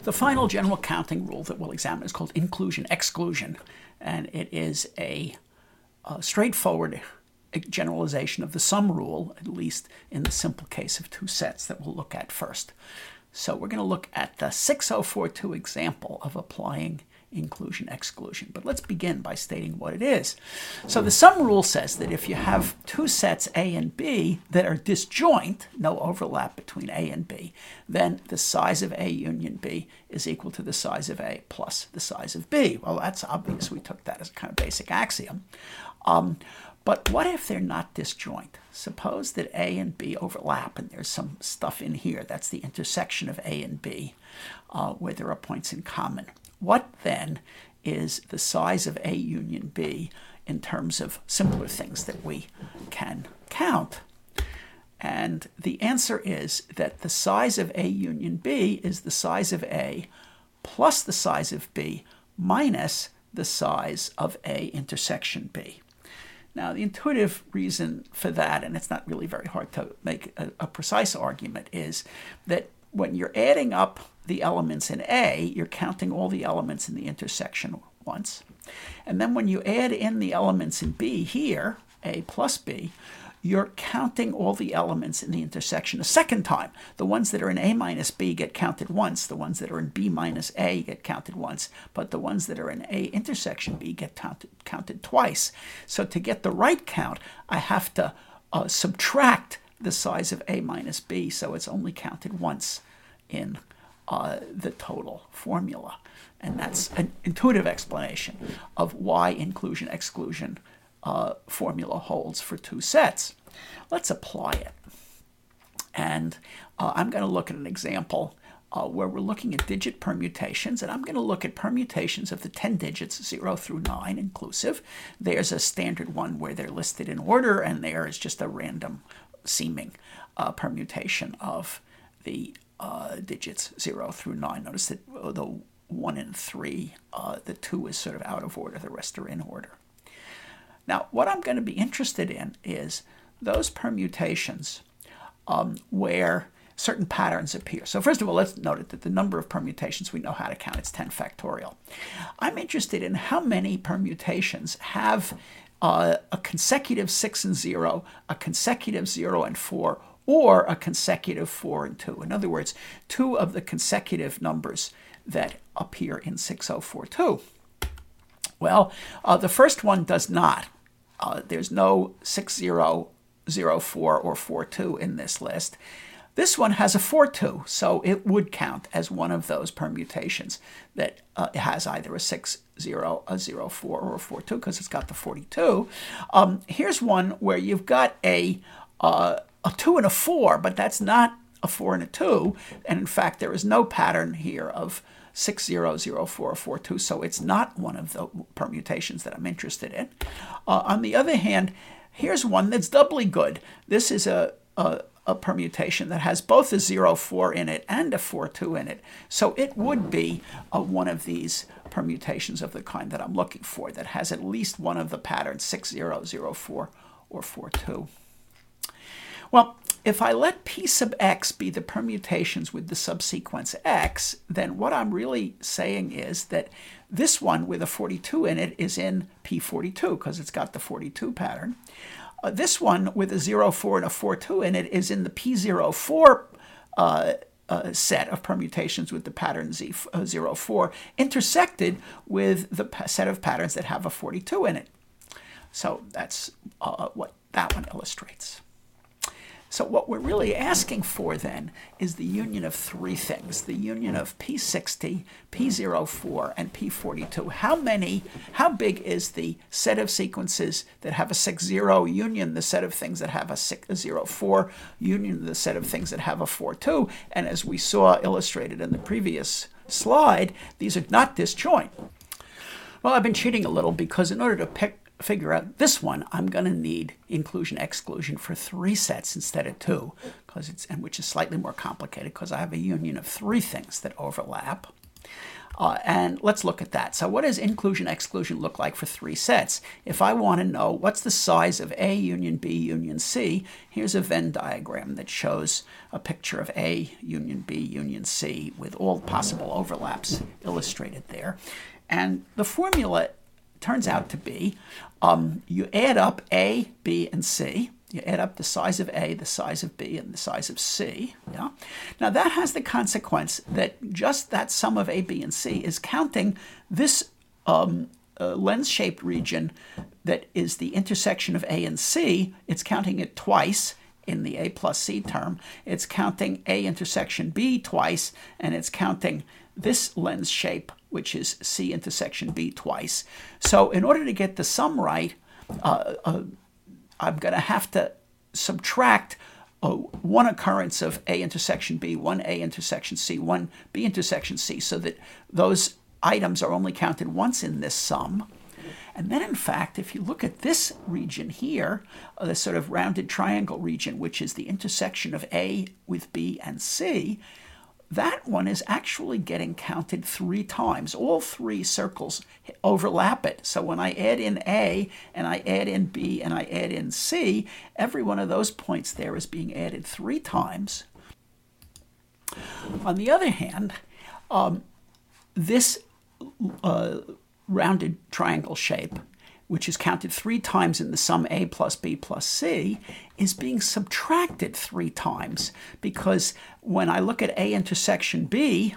The final general counting rule that we'll examine is called inclusion-exclusion, and it is a straightforward generalization of the sum rule, at least in the simple case of two sets that we'll look at first. So we're going to look at the 6042 example of applying inclusion-exclusion. But let's begin by stating what it is. So the sum rule says that if you have two sets A and B that are disjoint, no overlap between A and B, then the size of A union B is equal to the size of A plus the size of B. Well, that's obvious. We took that as a kind of basic axiom. But what if they're not disjoint? Suppose that A and B overlap and there's some stuff in here. That's the intersection of A and B, where there are points in common. What then is the size of A union B in terms of simpler things that we can count? And the answer is that the size of A union B is the size of A plus the size of B minus the size of A intersection B. Now, the intuitive reason for that, and it's not really very hard to make a precise argument, is that when you're adding up the elements in A, you're counting all the elements in the intersection once. And then when you add in the elements in B here, A plus B, you're counting all the elements in the intersection a second time. The ones that are in A minus B get counted once. The ones that are in B minus A get counted once. But the ones that are in A intersection B get counted twice. So to get the right count, I have to subtract the size of A minus B, so it's only counted once in the total formula. And that's an intuitive explanation of why inclusion-exclusion formula holds for two sets. Let's apply it. And I'm going to look at an example where we're looking at digit permutations, and I'm going to look at permutations of the 10 digits, 0 through 9 inclusive. There's a standard one where they're listed in order, and there is just a random seeming permutation of the digits 0 through 9. Notice that the 1 and 3, the 2 is sort of out of order, the rest are in order. Now, what I'm going to be interested in is those permutations where certain patterns appear. So first of all, let's note that the number of permutations we know how to count. It's 10 factorial. I'm interested in how many permutations have a consecutive 6 and 0, a consecutive 0 and 4, or a consecutive 4 and 2. In other words, two of the consecutive numbers that appear in 6042. Well, the first one does not. There's no 6004 or 42 in this list. This one has a 42, so it would count as one of those permutations that has either a 60, a 04, or a 42 because it's got the 42. Here's one where you've got a 2 and a 4, but that's not a 4 and a 2. And in fact, there is no pattern here of 6004 or 42, so it's not one of the permutations that I'm interested in. On the other hand, here's one that's doubly good. This is a permutation that has both a 04 in it and a 42 in it. So it would be one of these permutations of the kind that I'm looking for that has at least one of the patterns 6004 or 42. Well, if I let P sub x be the permutations with the subsequence x, then what I'm really saying is that this one with a 42 in it is in P42 because it's got the 42 pattern. This one with a 04 and a 42 in it is in the P04 set of permutations with the pattern Z04 intersected with the set of patterns that have a 42 in it. So that's what that one illustrates. So what we're really asking for then is the union of three things, the union of P60, P04, and P42. How big is the set of sequences that have a 60 union the set of things that have a 04 union the set of things that have a 42? And as we saw illustrated in the previous slide, these are not disjoint. Well, I've been cheating a little because in order to figure out this one, I'm going to need inclusion-exclusion for 3 sets instead of 2, which is slightly more complicated because I have a union of 3 things that overlap. And let's look at that. So what does inclusion-exclusion look like for three sets? If I want to know what's the size of A union B union C, here's a Venn diagram that shows a picture of A union B union C with all possible overlaps illustrated there. And the formula turns out to be you add up A, B, and C. You add up the size of A, the size of B, and the size of C. Yeah? Now that has the consequence that just that sum of A, B, and C is counting this lens-shaped region that is the intersection of A and C. It's counting it twice in the A plus C term. It's counting A intersection B twice, and it's counting this lens shape, which is C intersection B twice. So in order to get the sum right, I'm going to have to subtract one occurrence of A intersection B, one A intersection C, one B intersection C, so that those items are only counted once in this sum. And then, in fact, if you look at this region here, the sort of rounded triangle region, which is the intersection of A with B and C, that one is actually getting counted three times. All three circles overlap it. So when I add in A, and I add in B, and I add in C, every one of those points there is being added three times. On the other hand, this rounded triangle shape, which is counted three times in the sum A plus B plus C, is being subtracted three times, because when I look at A intersection B,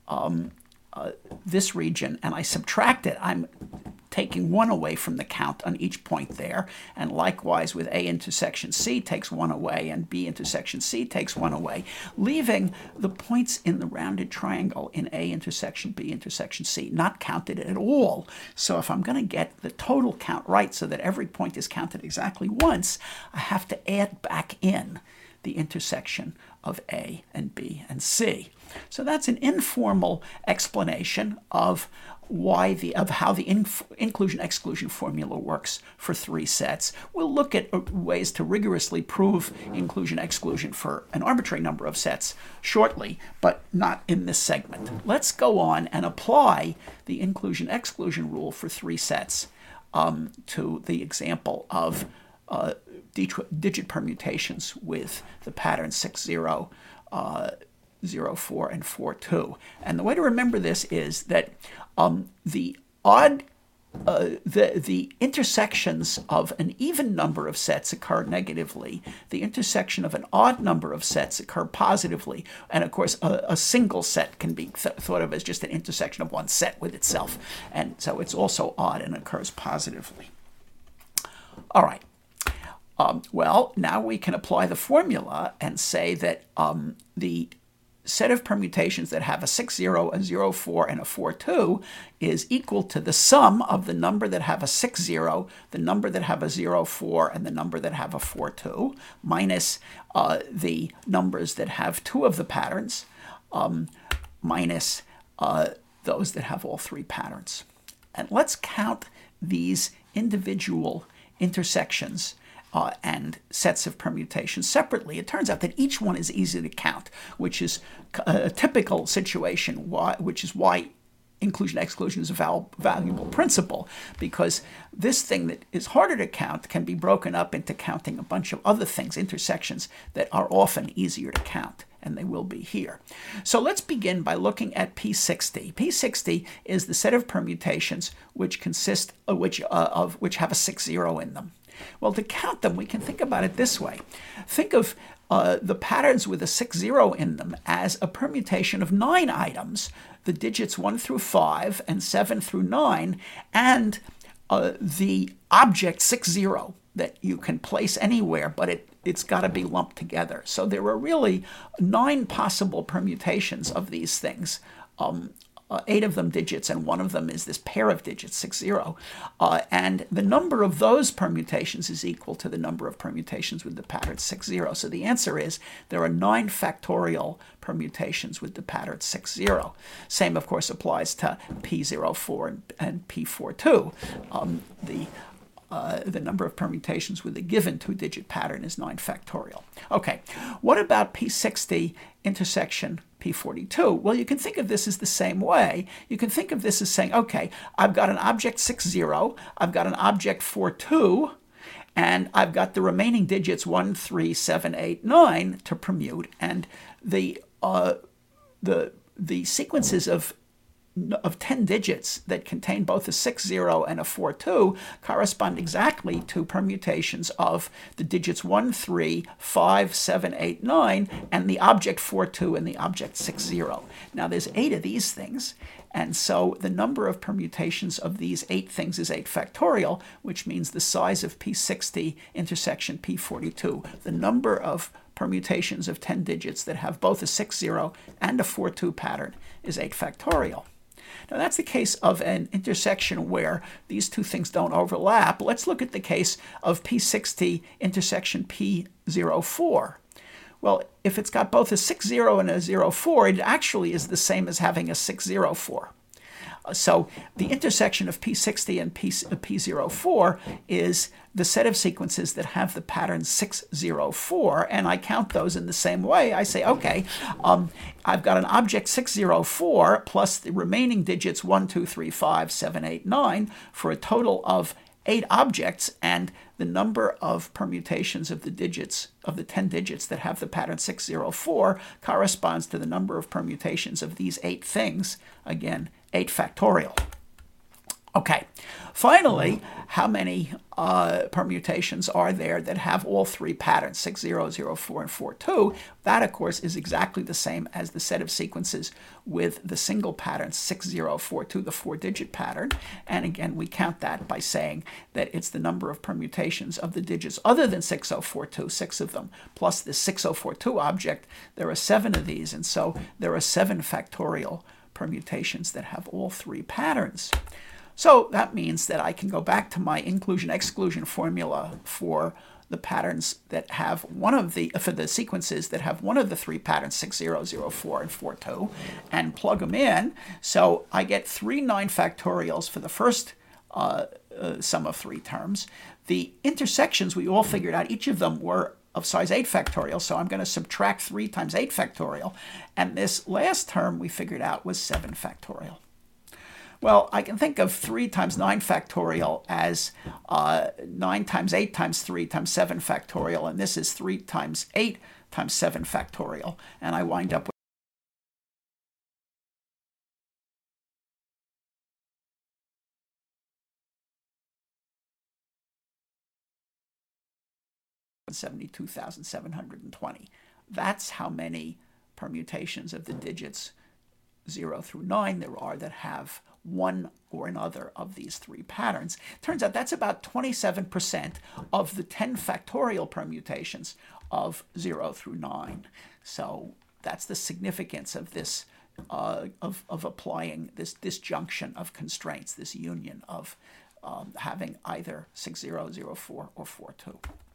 this region, and I subtract it, I'm taking one away from the count on each point there. And likewise with A intersection C takes one away, and B intersection C takes one away, leaving the points in the rounded triangle in A intersection B intersection C not counted at all. So if I'm going to get the total count right so that every point is counted exactly once, I have to add back in the intersection of A and B and C. So that's an informal explanation of how the inclusion-exclusion formula works for three sets. We'll look at ways to rigorously prove inclusion-exclusion for an arbitrary number of sets shortly, but not in this segment. Let's go on and apply the inclusion-exclusion rule for three sets to the example of digit permutations with the pattern 6, 0, 0, 4, and 4, 2. And the way to remember this is that the intersections of an even number of sets occur negatively. The intersection of an odd number of sets occur positively. And of course, a single set can be thought of as just an intersection of one set with itself. And so it's also odd and occurs positively. All right. Well, now we can apply the formula and say that the set of permutations that have a 6, 0, a 0, 4, and a 4, 2 is equal to the sum of the number that have a 6, 0, the number that have a 0, 4, and the number that have a 4, 2, minus the numbers that have two of the patterns, minus those that have all three patterns. And let's count these individual intersections and sets of permutations separately. It turns out that each one is easy to count, which is a typical situation, which is why inclusion-exclusion is a valuable principle, because this thing that is harder to count can be broken up into counting a bunch of other things, intersections that are often easier to count, and they will be here. So let's begin by looking at P60. P60 is the set of permutations which consist of which have a 6, 0 in them. Well, to count them, we can think about it this way. Think of the patterns with a 6, 0 in them as a permutation of 9 items, the digits 1 through 5 and 7 through 9, and the object 6, 0 that you can place anywhere, but it's got to be lumped together. So there are really 9 possible permutations of these things. 8 of them digits, and one of them is this pair of digits, 6, 0. And the number of those permutations is equal to the number of permutations with the pattern 6, 0. So the answer is there are 9 factorial permutations with the pattern 6, 0. Same, of course, applies to P04 and P42. the number of permutations with a given 2-digit pattern is 9 factorial. Okay, what about P60 intersection P42? Well, you can think of this as the same way. You can think of this as saying, okay, I've got an object 60, I've got an object 42, and I've got the remaining digits 1, 3, 7, 8, 9 to permute, and the sequences of 10 digits that contain both a 60 and a 42 correspond exactly to permutations of the digits 1, 3, 5, 7, 8, 9, and the object 42 and the object 60. Now, there's 8 of these things, and so the number of permutations of these 8 things is 8 factorial, which means the size of P60 intersection P42, the number of permutations of 10 digits that have both a 60 and a 42 pattern, is 8 factorial. Now, that's the case of an intersection where these two things don't overlap. Let's look at the case of P60 intersection P04. Well, if it's got both a 60 and a 04, it actually is the same as having a 604. So the intersection of P60 and P04 is the set of sequences that have the pattern 604, and I count those in the same way. I say, okay, I've got an object 604 plus the remaining digits 1, 2, 3, 5, 7, 8, 9 for a total of 8 objects, and the number of permutations of the digits, of the 10 digits that have the pattern 604 corresponds to the number of permutations of these 8 things, again, 8 factorial. Okay, finally, how many permutations are there that have all 3 patterns, 60, 04, and 42? That, of course, is exactly the same as the set of sequences with the single pattern 6042, the 4-digit pattern. And again, we count that by saying that it's the number of permutations of the digits other than 6042, 6 of them, plus the 6042 object. There are 7 of these, and so there are 7 factorial permutations that have all 3 patterns. So that means that I can go back to my inclusion-exclusion formula for the patterns that have one of the, for the sequences that have one of the 3 patterns, 60, 04, and 42, and plug them in. So I get 3 9 factorials for the first sum of 3 terms. The intersections we all figured out, each of them were of size 8 factorial, so I'm going to subtract 3 times 8 factorial, and this last term we figured out was 7 factorial. Well, I can think of 3 times 9 factorial as 9 times 8 times 3 times 7 factorial, and this is 3 times 8 times 7 factorial, and I wind up with 72,720. That's how many permutations of the digits 0 through 9 there are that have one or another of these 3 patterns. Turns out that's about 27% of the 10 factorial permutations of 0 through 9. So that's the significance of this, of applying this disjunction of constraints, this union of having either 60, 04, or 42.